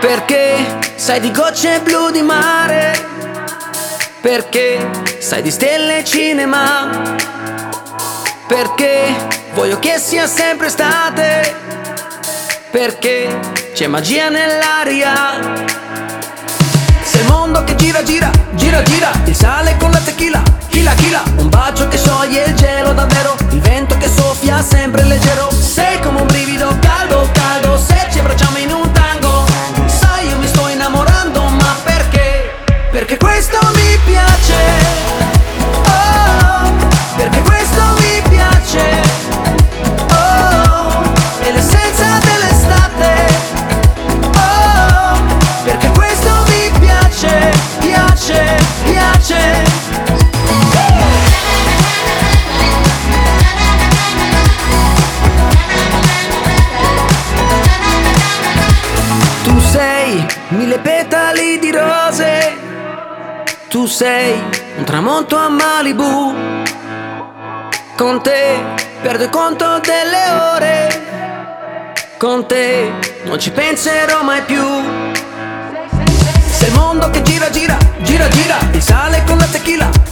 Perché sai di gocce blu di mare, perché sai di stelle e cinema, perché voglio che sia sempre estate, perché c'è magia nell'aria. Se il mondo che gira, gira, gira, gira, il sale con la tequila, chila, chila, un bacio che scioglie il gelo davvero, il vento che soffia sempre leggero. Sei come un brivido caldo, caldo, se ci abbracciamo in un tango. Sai, io mi sto innamorando, ma perché? Perché questo mi piace. Oh, perché questo mi piace. Oh, è l'essenza dell'estate. Oh, perché questo mi piace, piace, piace. Tu sei mille petali di rose, tu sei un tramonto a Malibu. Con te perdo il conto delle ore, con te non ci penserò mai più. Se il mondo che gira, gira, gira, gira, il sale con la tequila,